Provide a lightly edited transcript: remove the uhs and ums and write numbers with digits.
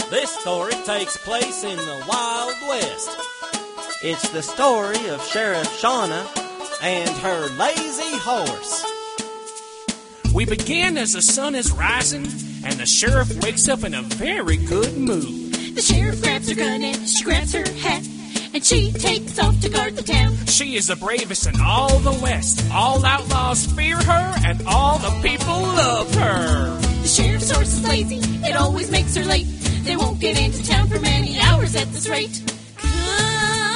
This story takes place in the Wild West. It's the story of Sheriff Shauna and her lazy horse. We begin as the sun is rising, and the sheriff wakes up in a very good mood. The sheriff grabs her gun and she grabs her hat, and she takes off to guard the town. She is the bravest in all the West. All outlaws fear her, and all the people love her. The sheriff's horse is lazy, it always makes her late. They won't get into town for many hours at this rate. Come